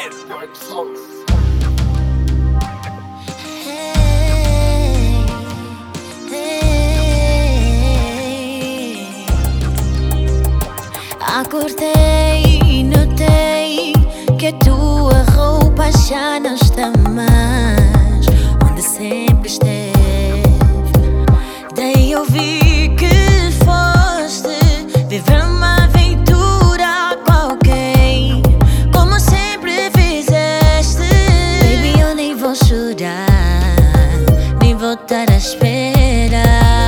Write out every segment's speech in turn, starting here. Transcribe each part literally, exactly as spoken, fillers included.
Acordei e notei que a tua roupa já não está mais onde sempre esteve. Daí eu vi que foste viver uma aventura com alguém, como sempre fizeste. Baby, eu nem vou chorar, nem vou estar à espera,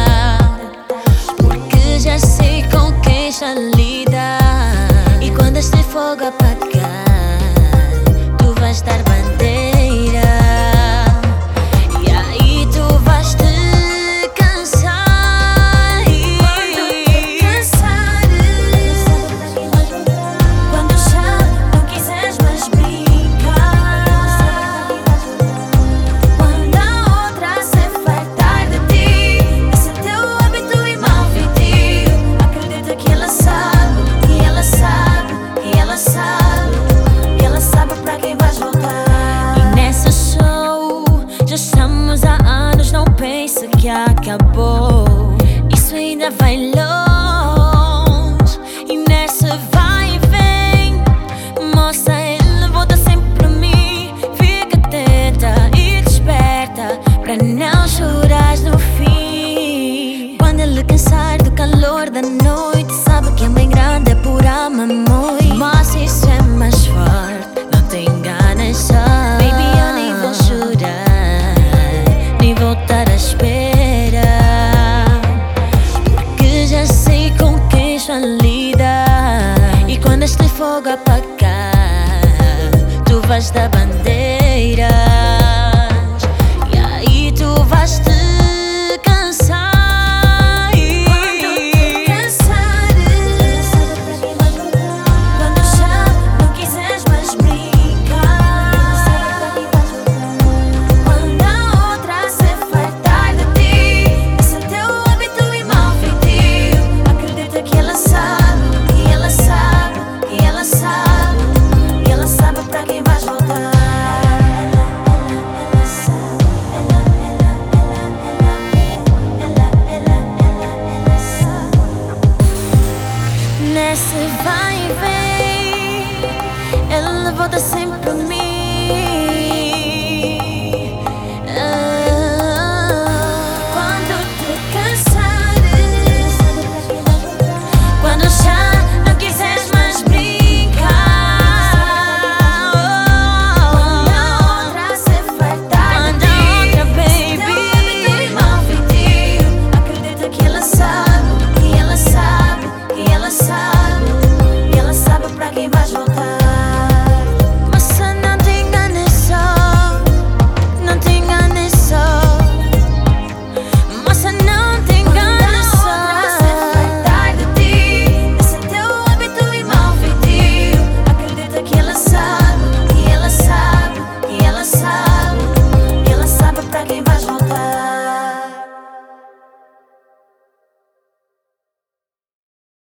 porque já sei com quem está lida. E quando este fogo apagar, tu vais dar bandeira, e aí tu vais te cansar. Quando te cansares, quando já não quiseres mais brincar, quando a outra se fartar de ti, esse teu hábito e mal feitio, acredita que ela sabe, que ela sabe, que ela sabe, que ela sabe pra quem vais voltar. E nessa show já estamos há anos, não pensa que acabou, isso ainda vai longe. E nessa vai e vem, moça, ele volta sempre pra mim. Fica atenta e desperta pra não chorar no fim. Quando ele cansar do calor da noite,